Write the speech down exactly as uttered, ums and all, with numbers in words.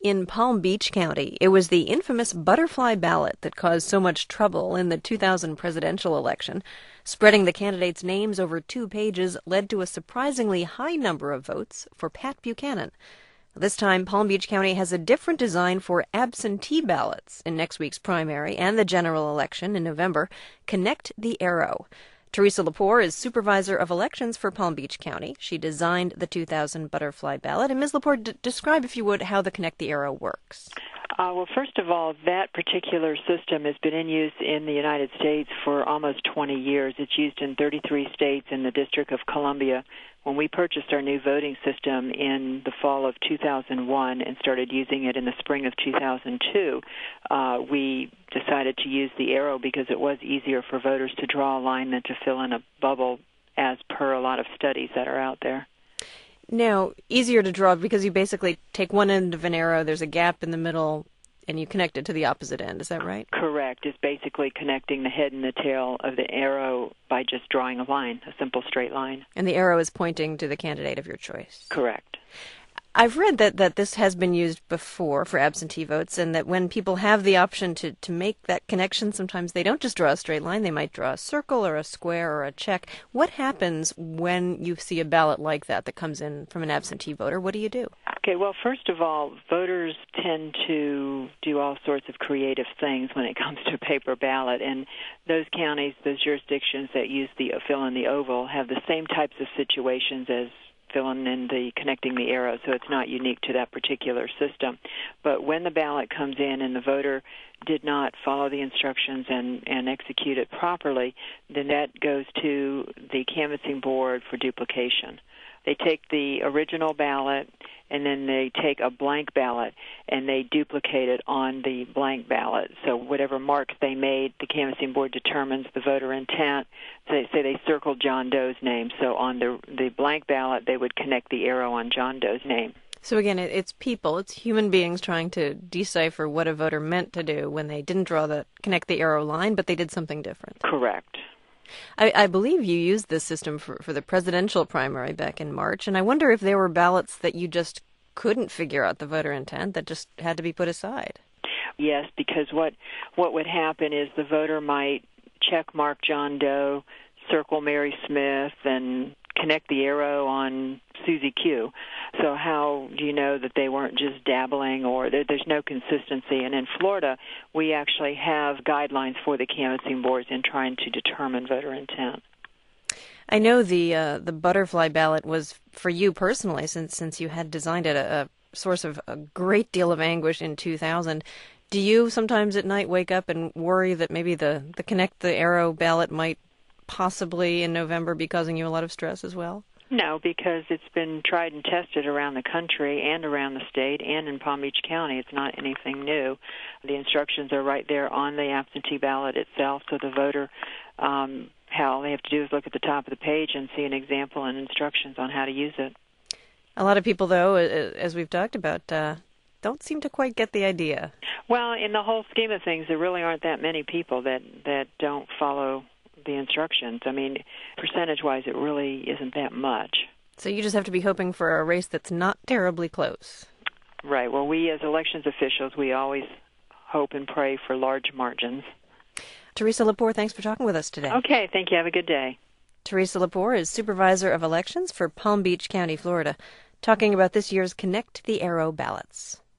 In Palm Beach County, it was the infamous butterfly ballot that caused so much trouble in the two thousand presidential election. Spreading the candidates' names over two pages led to a surprisingly high number of votes for Pat Buchanan. This time, Palm Beach County has a different design for absentee ballots in next week's primary and the general election in November. Connect the Arrow. Teresa Lepore is supervisor of elections for Palm Beach County. She designed the two thousand butterfly ballot. And Miz Lepore, d- describe, if you would, how the Connect the Arrow works. Uh, well, first of all, that particular system has been in use in the United States for almost twenty years. It's used in thirty-three states in the District of Columbia. When we purchased our new voting system in the fall of two thousand one and started using it in the spring of two thousand two, uh, we decided to use the arrow because it was easier for voters to draw a line than to fill in a bubble, as per a lot of studies that are out there. Now, easier to draw because you basically take one end of an arrow, there's a gap in the middle, and you connect it to the opposite end. Is that right? Correct. It's basically connecting the head and the tail of the arrow by just drawing a line, a simple straight line. And the arrow is pointing to the candidate of your choice. Correct. I've read that, that this has been used before for absentee votes, and that when people have the option to, to make that connection, sometimes they don't just draw a straight line, they might draw a circle or a square or a check. What happens when you see a ballot like that that comes in from an absentee voter? What do you do? Okay, well, first of all, voters tend to do all sorts of creative things when it comes to a paper ballot, and those counties, those jurisdictions that use the fill in the oval have the same types of situations as filling in the connecting the arrow, so it's not unique to that particular system. But when the ballot comes in and the voter did not follow the instructions and, and execute it properly, then that goes to the canvassing board for duplication. They take the original ballot and then they take a blank ballot and they duplicate it on the blank ballot. So whatever marks they made, the canvassing board determines the voter intent. So they say they circled John Doe's name. So on the the blank ballot, they would connect the arrow on John Doe's name. So again, it, it's people, it's human beings trying to decipher what a voter meant to do when they didn't draw the connect the arrow line, but they did something different. Correct. I, I believe you used this system for, for the presidential primary back in March, and I wonder if there were ballots that you just couldn't figure out the voter intent that just had to be put aside. Yes, because what what would happen is the voter might check mark John Doe, circle Mary Smith, and connect the arrow on Susie Q. So how do you know that they weren't just dabbling, or there, there's no consistency? And in Florida, we actually have guidelines for the canvassing boards in trying to determine voter intent. I know the uh, the butterfly ballot was for you personally, since since you had designed it, a, a source of a great deal of anguish in two thousand. Do you sometimes at night wake up and worry that maybe the, the Connect the Arrow ballot might possibly in November be causing you a lot of stress as well? No, because it's been tried and tested around the country and around the state and in Palm Beach County. It's not anything new. The instructions are right there on the absentee ballot itself, so the voter, um, all they have to do is look at the top of the page and see an example and instructions on how to use it. A lot of people, though, as we've talked about, uh, don't seem to quite get the idea. Well, in the whole scheme of things, there really aren't that many people that, that don't follow the instructions. I mean, percentage-wise, it really isn't that much. So you just have to be hoping for a race that's not terribly close. Right. Well, we as elections officials, we always hope and pray for large margins. Teresa Lepore, thanks for talking with us today. Okay. Thank you. Have a good day. Teresa Lepore is supervisor of elections for Palm Beach County, Florida, talking about this year's Connect the Arrow ballots.